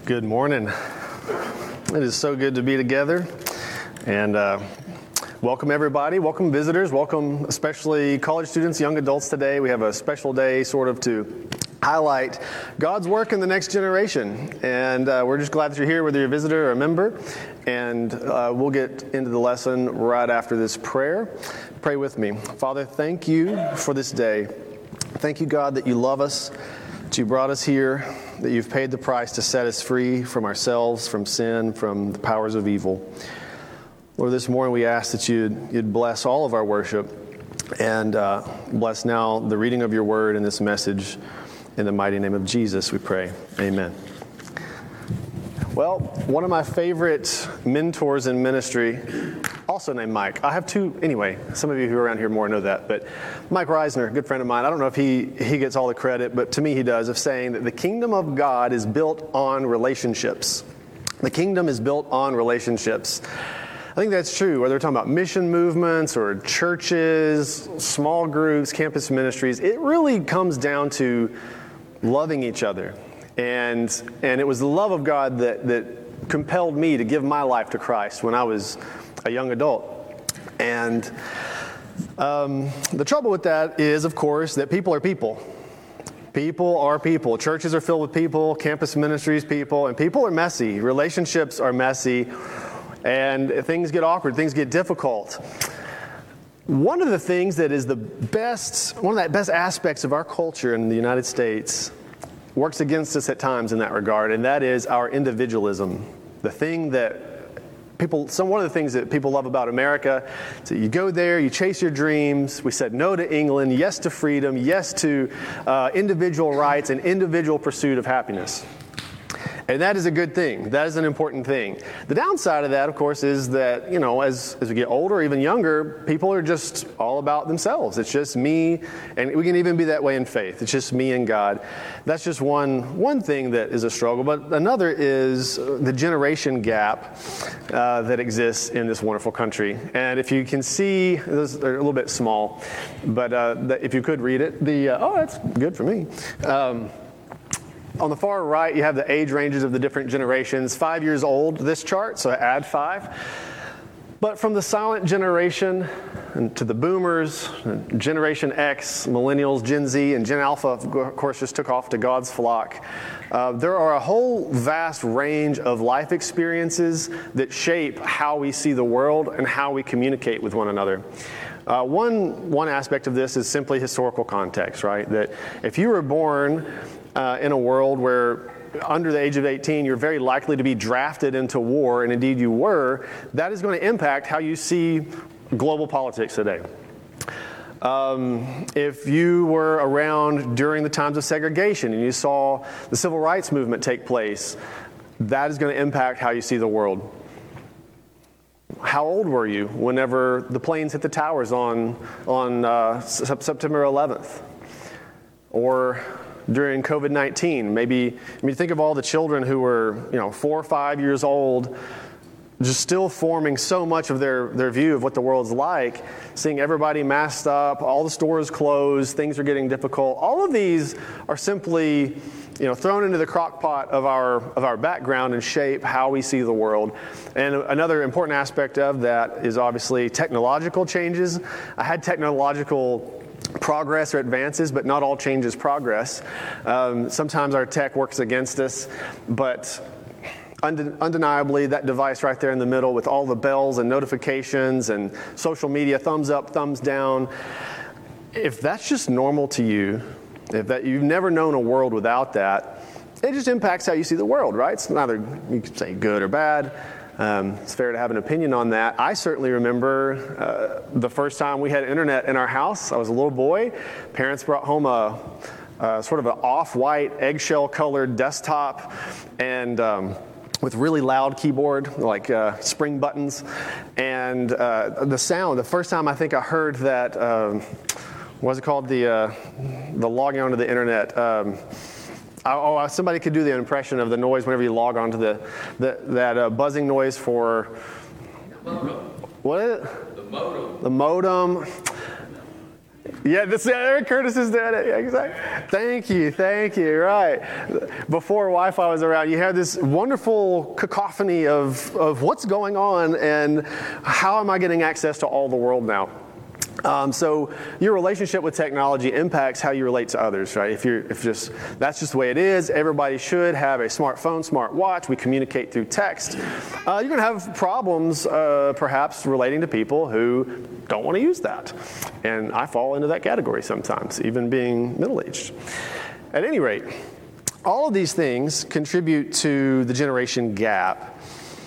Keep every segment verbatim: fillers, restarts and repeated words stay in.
Good morning. It is so good to be together, and uh, welcome everybody. Welcome visitors. Welcome especially college students, young adults today. We have a special day sort of to highlight God's work in the next generation, and uh, we're just glad that you're here, whether you're a visitor or a member, and uh, we'll get into the lesson right after this prayer. Pray with me. Father, thank you for this day. Thank you, God, that you love us, that you brought us here, that you've paid the price to set us free from ourselves, from sin, from the powers of evil. Lord, this morning we ask that you'd, you'd bless all of our worship and uh, bless now the reading of your word and this message. In the mighty name of Jesus, we pray. Amen. Well, one of my favorite mentors in ministry, also named Mike. I have two, anyway, some of you who are around here more know that, but Mike Reisner, a good friend of mine, I don't know if he, he gets all the credit, but to me he does, of saying that the kingdom of God is built on relationships. The kingdom is built on relationships. I think that's true, whether we're talking about mission movements or churches, small groups, campus ministries. It really comes down to loving each other. And and it was the love of God that, that compelled me to give my life to Christ when I was a young adult. And um, the trouble with that is, of course, that people are people. People are people. Churches are filled with people, campus ministries, people, and people are messy. Relationships are messy, and things get awkward, things get difficult. One of the things that is the best, one of the best aspects of our culture in the United States works against us at times in that regard, and that is our individualism. The thing that people, some one of the things that people love about America is that you go there, you chase your dreams. We said no to England, yes to freedom, yes to uh, individual rights and individual pursuit of happiness. And that is a good thing. That is an important thing. The downside of that, of course, is that, you know, as, as we get older, even younger, people are just all about themselves. It's just me, and we can even be that way in faith. It's just me and God. That's just one one thing that is a struggle. But another is the generation gap uh, that exists in this wonderful country. And if you can see, those are a little bit small, but uh, the, if you could read it, the uh, oh, that's good for me. Um, On the far right, you have the age ranges of the different generations. Five years old, this chart, so add five. But from the silent generation and to the boomers, Generation X, millennials, Gen Z, and Gen Alpha, of course, just took off to God's flock. Uh, there are a whole vast range of life experiences that shape how we see the world and how we communicate with one another. Uh, one one aspect of this is simply historical context, right? That if you were born Uh, in a world where under the age of eighteen, you're very likely to be drafted into war, and indeed you were, that is going to impact how you see global politics today. Um, if you were around during the times of segregation and you saw the civil rights movement take place, that is going to impact how you see the world. How old were you whenever the planes hit the towers on, on uh, September eleventh? Or during covid nineteen, maybe, I mean, think of all the children who were, you know, four or five years old, just still forming so much of their, their view of what the world's like, seeing everybody masked up, all the stores closed, things are getting difficult. All of these are simply, you know, thrown into the crock pot of our of our background and shape how we see the world. And another important aspect of that is obviously technological changes. I had technological progress or advances, but not all change is progress. Um, sometimes our tech works against us, but und- undeniably that device right there in the middle with all the bells and notifications and social media, thumbs up, thumbs down, if that's just normal to you, if that you've never known a world without that, it just impacts how you see the world, right? It's neither, you could say good or bad. Um, it's fair to have an opinion on that. I certainly remember uh, the first time we had internet in our house. I was a little boy. Parents brought home a, a sort of an off-white, eggshell-colored desktop, and um, with really loud keyboard, like uh, spring buttons. And uh, the sound, the first time I think I heard that, um, what was it called, the uh, the logging onto the internet. Um, Oh, somebody could do the impression of the noise whenever you log on to the, the that uh, buzzing noise for The modem. What is it? The modem. The modem. Yeah, this Eric Curtis is doing it. Yeah, exactly. Thank you, thank you. Right. Before Wi-Fi was around, you had this wonderful cacophony of, of what's going on and how am I getting access to all the world now? Um, so your relationship with technology impacts how you relate to others, right? If you're, if just that's just the way it is. Everybody should have a smartphone, smart watch. We communicate through text. Uh, you're going to have problems, uh, perhaps relating to people who don't want to use that, and I fall into that category sometimes, even being middle-aged. At any rate, all of these things contribute to the generation gap.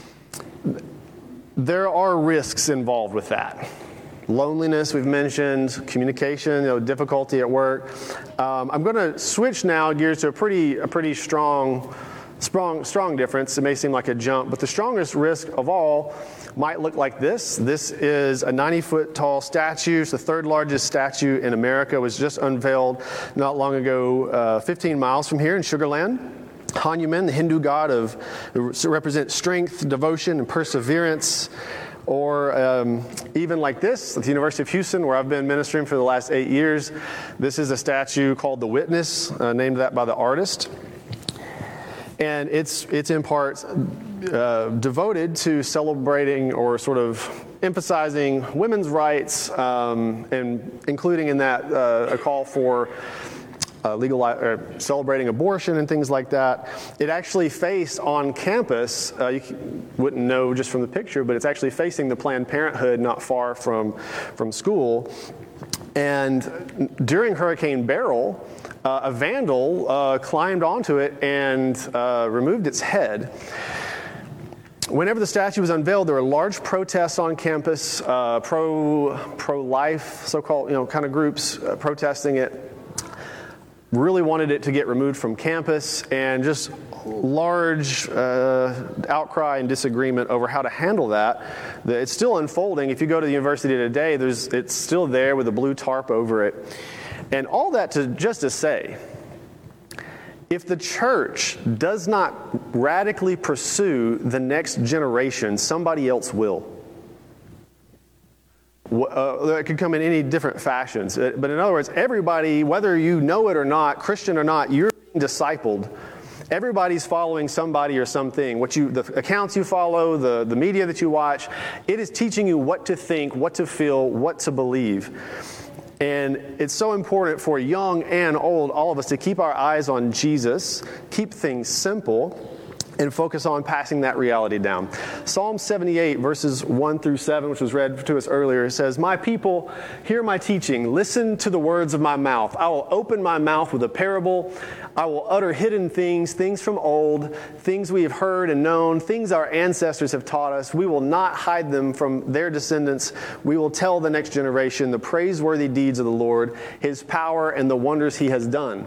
There are risks involved with that. Loneliness, we've mentioned, communication, you know, difficulty at work. Um, I'm going to switch now gears to a pretty, a pretty strong, strong, strong difference. It may seem like a jump, but the strongest risk of all might look like this. This is a ninety-foot tall statue. It's the third largest statue in America. It was just unveiled not long ago, uh, fifteen miles from here in Sugar Land. Hanuman, the Hindu god of, represents strength, devotion, and perseverance. Or um, even like this, at the University of Houston, where I've been ministering for the last eight years. This is a statue called The Witness, uh, named that by the artist. And it's it's in part uh, devoted to celebrating or sort of emphasizing women's rights, um, and including in that uh, a call for Uh, legal, uh, celebrating abortion and things like that. It actually faced on campus, uh, you wouldn't know just from the picture, but it's actually facing the Planned Parenthood not far from, from school. And during Hurricane Beryl, uh, a vandal uh, climbed onto it and uh, removed its head. Whenever the statue was unveiled, there were large protests on campus, uh, pro, pro-life, so-called, you know, kind of groups uh, protesting it. Really wanted it to get removed from campus, and just large uh, outcry and disagreement over how to handle that. It's still unfolding. If you go to the university today, there's it's still there with a blue tarp over it. And all that to just to say, if the church does not radically pursue the next generation, somebody else will. Uh, it could come in any different fashions. Uh, but in other words, everybody, whether you know it or not, Christian or not, you're being discipled. Everybody's following somebody or something. What you, the accounts you follow, the, the media that you watch, it is teaching you what to think, what to feel, what to believe. And it's so important for young and old, all of us, to keep our eyes on Jesus, keep things simple, and focus on passing that reality down. Psalm seventy-eight, verses one through seven, which was read to us earlier, says, "My people, hear my teaching. Listen to the words of my mouth. I will open my mouth with a parable. I will utter hidden things, things from old, things we have heard and known, things our ancestors have taught us. We will not hide them from their descendants. We will tell the next generation the praiseworthy deeds of the Lord, his power and the wonders he has done.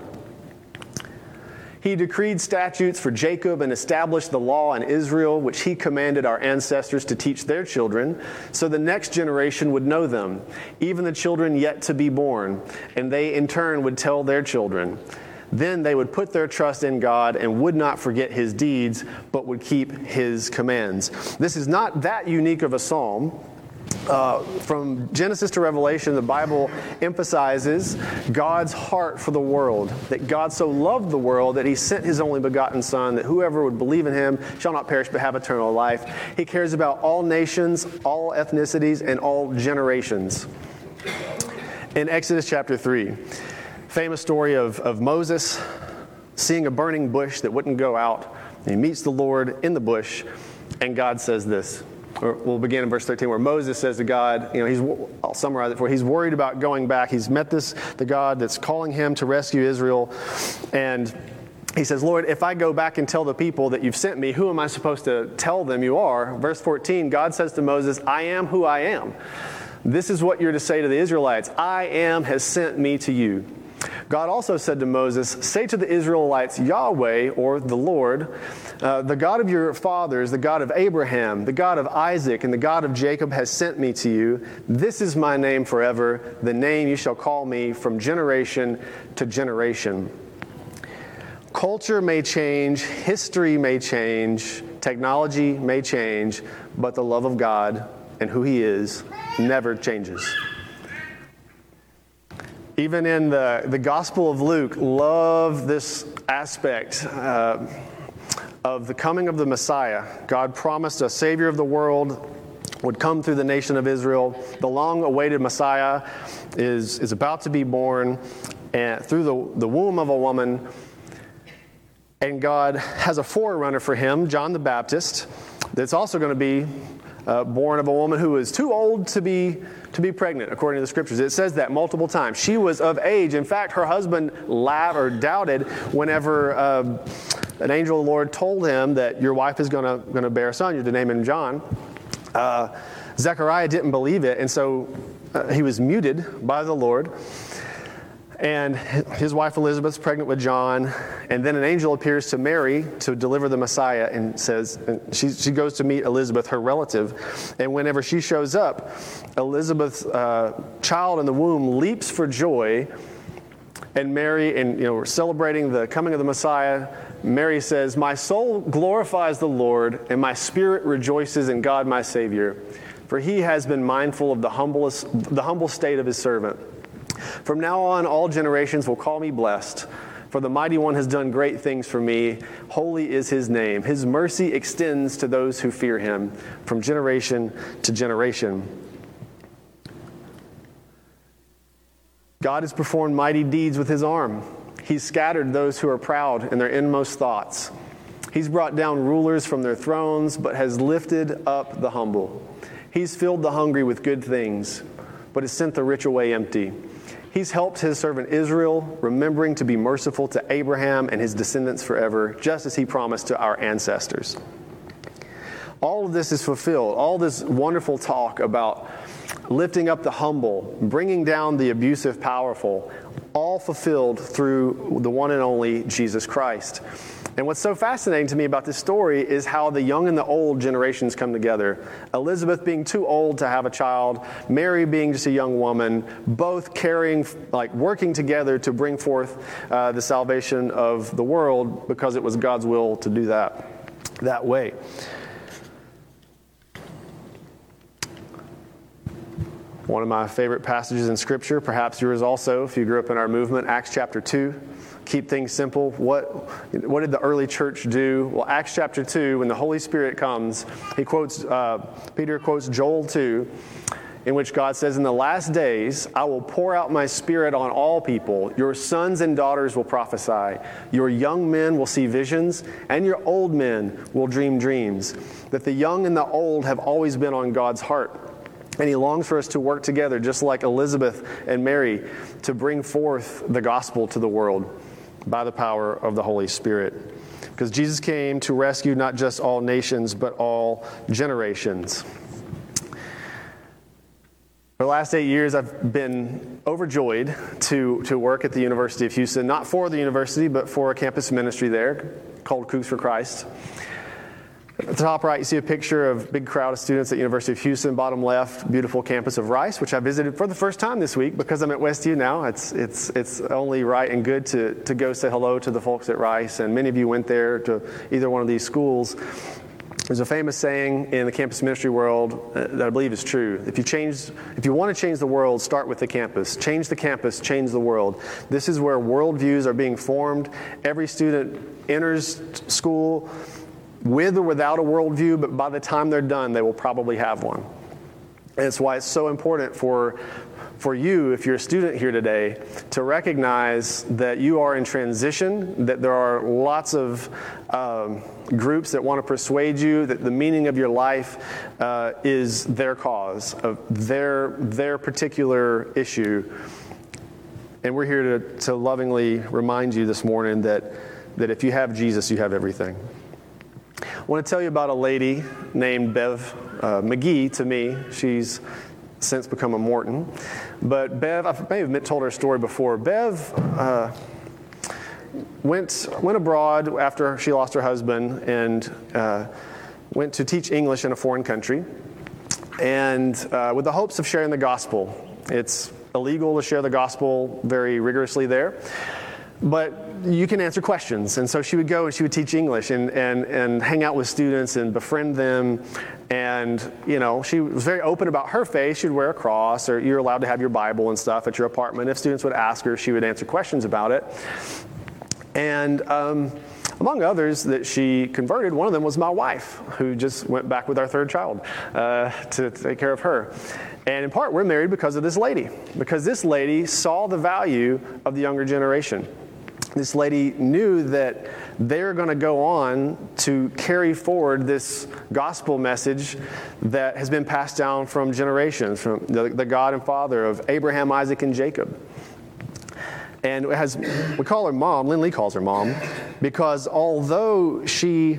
He decreed statutes for Jacob and established the law in Israel, which he commanded our ancestors to teach their children, so the next generation would know them, even the children yet to be born, and they in turn would tell their children. Then they would put their trust in God and would not forget his deeds, but would keep his commands." This is not that unique of a psalm. Uh, from Genesis to Revelation, the Bible emphasizes God's heart for the world, that God so loved the world that he sent his only begotten Son, that whoever would believe in him shall not perish but have eternal life. He cares about all nations, all ethnicities, and all generations. In Exodus chapter three, famous story of, of Moses seeing a burning bush that wouldn't go out. He meets the Lord in the bush, and God says this. Or we'll begin in verse thirteen, where Moses says to God, you know, he's, I'll summarize it for you. He's worried about going back. He's met this, the God that's calling him to rescue Israel. And he says, "Lord, if I go back and tell the people that you've sent me, who am I supposed to tell them you are?" Verse fourteen, God says to Moses, "I am who I am. This is what you're to say to the Israelites. I am has sent me to you." God also said to Moses, "Say to the Israelites, Yahweh, or the Lord, uh, the God of your fathers, the God of Abraham, the God of Isaac, and the God of Jacob has sent me to you. This is my name forever, the name you shall call me from generation to generation." Culture may change, history may change, technology may change, but the love of God and who he is never changes. Even in the, the Gospel of Luke, love this aspect uh, of the coming of the Messiah. God promised a Savior of the world would come through the nation of Israel. The long-awaited Messiah is, is about to be born and through the, the womb of a woman. And God has a forerunner for him, John the Baptist, that's also going to be uh, born of a woman who is too old to be to be pregnant, according to the Scriptures. It says that multiple times. She was of age. In fact, her husband laughed or doubted whenever uh, an angel of the Lord told him that your wife is going to going to bear a son. You're to name him John. Uh, Zechariah didn't believe it, and so uh, he was muted by the Lord. And his wife Elizabeth's pregnant with John, and then an angel appears to Mary to deliver the Messiah and says, and she, she goes to meet Elizabeth, her relative, and whenever she shows up, Elizabeth's uh, child in the womb leaps for joy, and Mary, and you know, we're celebrating the coming of the Messiah. Mary says, "My soul glorifies the Lord, and my spirit rejoices in God my Savior, for he has been mindful of the humblest, the humble state of his servant. From now on, all generations will call me blessed, for the Mighty One has done great things for me. Holy is his name. His mercy extends to those who fear him from generation to generation." God has performed mighty deeds with his arm. He's scattered those who are proud in their inmost thoughts. He's brought down rulers from their thrones, but has lifted up the humble. He's filled the hungry with good things, but has sent the rich away empty. He's helped his servant Israel, remembering to be merciful to Abraham and his descendants forever, just as he promised to our ancestors. All of this is fulfilled. All this wonderful talk about lifting up the humble, bringing down the abusive powerful, all fulfilled through the one and only Jesus Christ. And what's so fascinating to me about this story is how the young and the old generations come together. Elizabeth being too old to have a child, Mary being just a young woman, both carrying, like working together to bring forth uh, the salvation of the world because it was God's will to do that that way. One of my favorite passages in Scripture, perhaps yours also, if you grew up in our movement, Acts chapter two. Keep things simple. What, what did the early church do? Well, Acts chapter two, when the Holy Spirit comes, he quotes, uh, Peter quotes Joel two, in which God says, "In the last days, I will pour out my Spirit on all people. Your sons and daughters will prophesy. Your young men will see visions, and your old men will dream dreams." That the young and the old have always been on God's heart. And he longs for us to work together, just like Elizabeth and Mary, to bring forth the gospel to the world by the power of the Holy Spirit. Because Jesus came to rescue not just all nations, but all generations. For the last eight years, I've been overjoyed to, to work at the University of Houston, not for the university, but for a campus ministry there called Cooks for Christ. At the top right, you see a picture of a big crowd of students at University of Houston. Bottom left, beautiful campus of Rice, which I visited for the first time this week because I'm at Westview now. It's it's it's only right and good to, to go say hello to the folks at Rice, and many of you went there to either one of these schools. There's a famous saying in the campus ministry world that I believe is true. If you change, if you want to change the world, start with the campus. Change the campus, change the world. This is where worldviews are being formed. Every student enters school with or without a worldview, but by the time they're done, they will probably have one. And it's why it's so important for for you, if you're a student here today, to recognize that you are in transition, that there are lots of um, groups that want to persuade you that the meaning of your life uh, is their cause, of their their particular issue. And we're here to, to lovingly remind you this morning that, that if you have Jesus, you have everything. I want to tell you about a lady named Bev uh, McGee to me. She's since become a Morton. But Bev, I may have told her story before. Bev uh, went went abroad after she lost her husband and uh, went to teach English in a foreign country, and uh, with the hopes of sharing the gospel. It's illegal to share the gospel very rigorously there. but you can answer questions. And so she would go and she would teach English and, and, and hang out with students and befriend them. And, you know, she was very open about her faith. She'd wear a cross, or you're allowed to have your Bible and stuff at your apartment. If students would ask her, she would answer questions about it. And um, among others that she converted, one of them was my wife, who just went back with our third child uh, to take care of her. And in part, we're married because of this lady, because this lady saw the value of the younger generation. This lady knew that they're going to go on to carry forward this gospel message that has been passed down from generations, from the, the God and Father of Abraham, Isaac, and Jacob. And it has, we call her mom, Lynn Lee calls her mom, because although she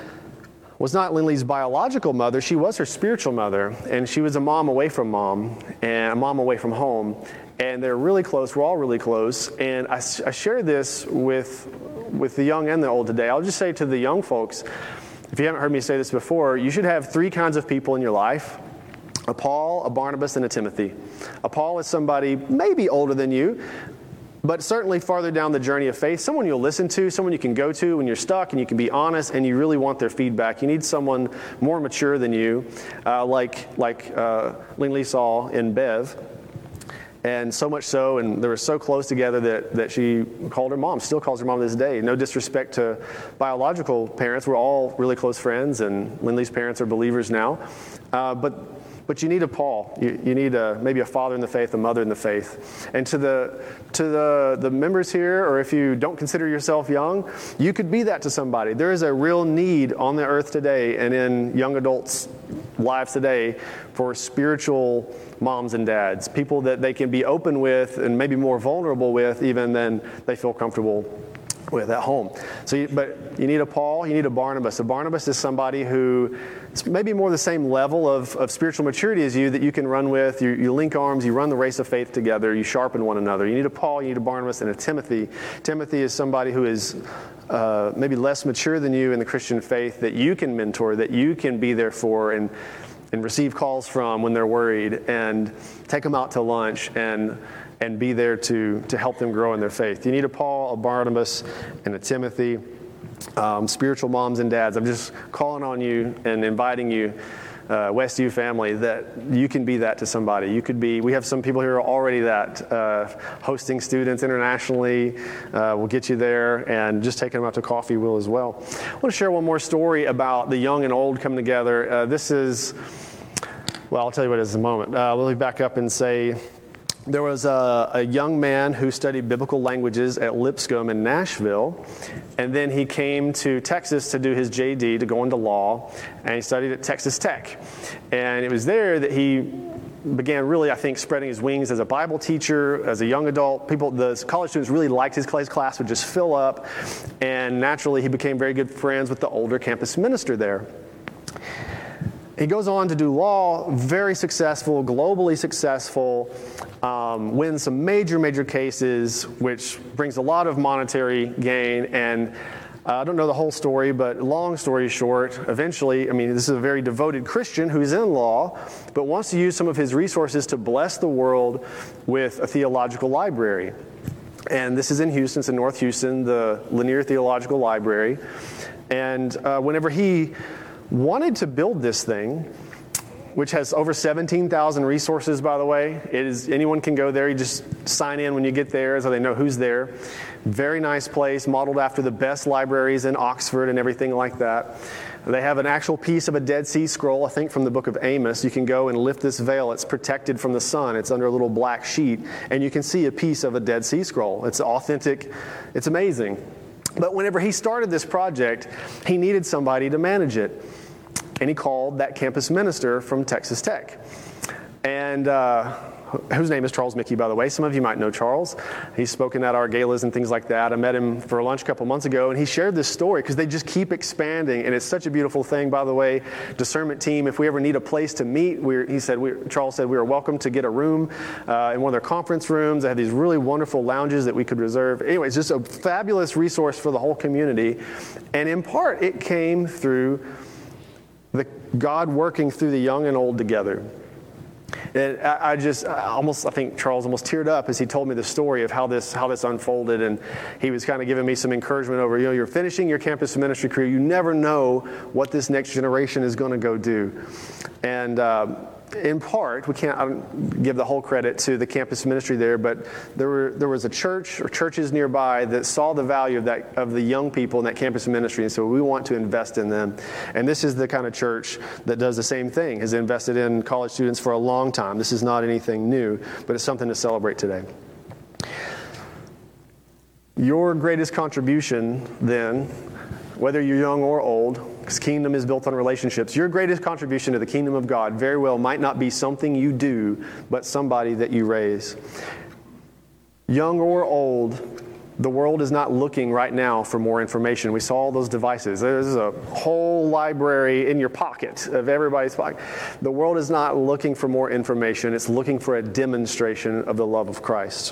was not Lynn Lee's biological mother, she was her spiritual mother, and she was a mom away from mom, and a mom away from home. And they're really close. We're all really close. And I, I share this with, with the young and the old today. I'll just say to the young folks, if you haven't heard me say this before, you should have three kinds of people in your life: a Paul, a Barnabas, and a Timothy. A Paul is somebody maybe older than you, but certainly farther down the journey of faith, someone you'll listen to, someone you can go to when you're stuck and you can be honest and you really want their feedback. You need someone more mature than you, uh, like, like uh, Lynn Lee saw in Bev. And so much so, and they were so close together that, that she called her mom, still calls her mom to this day. No disrespect to biological parents. We're all really close friends, and Lynn Lee's parents are believers now. Uh, but but you need a Paul. You, you need a, maybe a father in the faith, a mother in the faith. And to the to the, the members here, or if you don't consider yourself young, you could be that to somebody. There is a real need on the earth today and in young adults' lives today for spiritual moms and dads, people that they can be open with and maybe more vulnerable with even than they feel comfortable with at home. So, you, but you need a Paul, you need a Barnabas. A Barnabas is somebody who is maybe more the same level of, of spiritual maturity as you, that you can run with. You, you link arms, you run the race of faith together, you sharpen one another. You need a Paul, you need a Barnabas, and a Timothy. Timothy is somebody who is uh, maybe less mature than you in the Christian faith, that you can mentor, that you can be there for, and and receive calls from when they're worried, and take them out to lunch, and and be there to, to help them grow in their faith. You need a Paul, a Barnabas, and a Timothy. Um, spiritual moms and dads, I'm just calling on you and inviting you, uh, Westview family, that you can be that to somebody. You could be, we have some people here already that, uh, hosting students internationally, uh, we'll get you there, and just taking them out to coffee will as well. I want to share one more story about the young and old coming together. Uh, this is, well, I'll tell you what it is in a moment. Uh, let me back up and say, there was a, a young man who studied biblical languages at Lipscomb in Nashville, and then he came to Texas to do his J D, to go into law, and he studied at Texas Tech. And it was there that he began really, I think, spreading his wings as a Bible teacher, as a young adult. People, the college students really liked his class. Class would just fill up, and naturally he became very good friends with the older campus minister there. He goes on to do law, very successful, globally successful, um, wins some major, major cases, which brings a lot of monetary gain. And uh, I don't know the whole story, but long story short, eventually, I mean, this is a very devoted Christian who's in law, but wants to use some of his resources to bless the world with a theological library. And this is in Houston, it's in North Houston, the Lanier Theological Library. And uh, whenever he wanted to build this thing, which has over seventeen thousand resources, by the way. It is, anyone can go there. You just sign in when you get there so they know who's there. Very nice place, modeled after the best libraries in Oxford and everything like that. They have an actual piece of a Dead Sea Scroll, I think from the book of Amos. You can go and lift this veil. It's protected from the sun. It's under a little black sheet, and you can see a piece of a Dead Sea Scroll. It's authentic. It's amazing. But whenever he started this project, he needed somebody to manage it. And he called that campus minister from Texas Tech. And uh, whose name is Charles Mickey, by the way. Some of you might know Charles. He's spoken at our galas and things like that. I met him for lunch a couple months ago, and he shared this story because they just keep expanding. And it's such a beautiful thing, by the way. Discernment team, if we ever need a place to meet, we're, he said, we, Charles said we are welcome to get a room uh, in one of their conference rooms. They have these really wonderful lounges that we could reserve. Anyway, it's just a fabulous resource for the whole community. And in part, it came through the God working through the young and old together. It, I, I just I almost, I think Charles almost teared up as he told me the story of how this how this unfolded, and he was kind of giving me some encouragement over, you know, you're finishing your campus ministry career. You never know what this next generation is going to go do, and. Uh, In part, we can't I don't give the whole credit to the campus ministry there, but there were there was a church or churches nearby that saw the value of that of the young people in that campus ministry, and so we want to invest in them. And this is the kind of church that does the same thing, has invested in college students for a long time. This is not anything new, but it's something to celebrate today. Your greatest contribution, then, whether you're young or old, because kingdom is built on relationships, your greatest contribution to the kingdom of God very well might not be something you do, but somebody that you raise. Young or old, the world is not looking right now for more information. We saw all those devices. There's a whole library in your pocket, of everybody's pocket. The world is not looking for more information. It's looking for a demonstration of the love of Christ.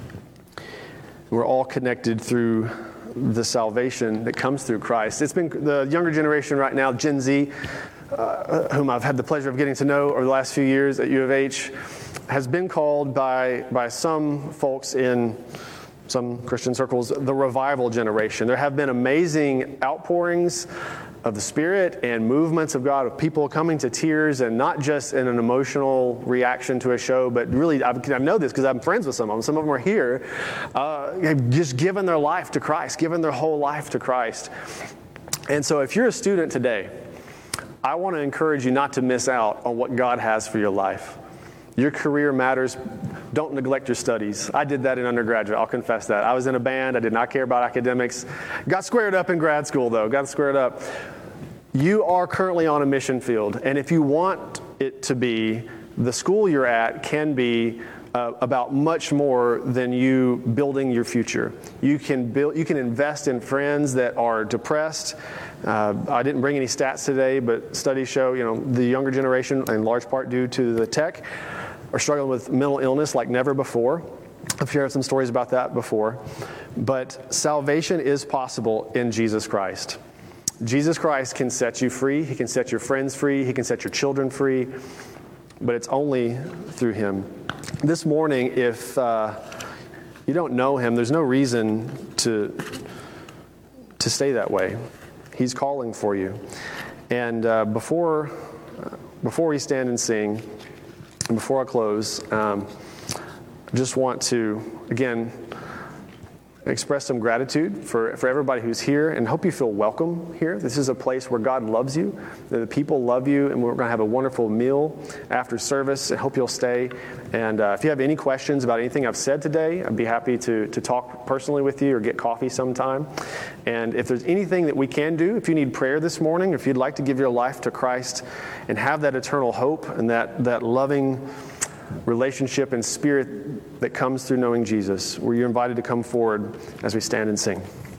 We're all connected through the salvation that comes through Christ. It's been the younger generation right now, Gen Z, uh, whom I've had the pleasure of getting to know over the last few years at U of H, has been called by by some folks in some Christian circles the revival generation. There have been amazing outpourings of the Spirit and movements of God, of people coming to tears, and not just in an emotional reaction to a show, but really, I, I know this because I'm friends with some of them. Some of them are here, uh, just giving their life to Christ, giving their whole life to Christ. And so if you're a student today, I want to encourage you not to miss out on what God has for your life. Your career matters. Don't neglect your studies. I did that in undergraduate. I'll confess that. I was in a band. I did not care about academics. Got squared up in grad school, though. Got squared up. You are currently on a mission field, and if you want it to be, the school you're at can be uh, about much more than you building your future. You can build. You can invest in friends that are depressed. Uh, I didn't bring any stats today, but studies show, you know, the younger generation, in large part due to the tech, are struggling with mental illness like never before. I've shared some stories about that before. But salvation is possible in Jesus Christ. Jesus Christ can set you free. He can set your friends free. He can set your children free. But it's only through Him. This morning, if uh, you don't know Him, there's no reason to, to stay that way. He's calling for you. And uh, before, before we stand and sing, and before I close, um, I just want to, again, express some gratitude for, for everybody who's here, and hope you feel welcome here. This is a place where God loves you, the people love you, and we're going to have a wonderful meal after service. I hope you'll stay. And uh, if you have any questions about anything I've said today, I'd be happy to, to talk personally with you or get coffee sometime. And if there's anything that we can do, if you need prayer this morning, if you'd like to give your life to Christ and have that eternal hope and that, that loving relationship and spirit that comes through knowing Jesus, where you're invited to come forward as we stand and sing.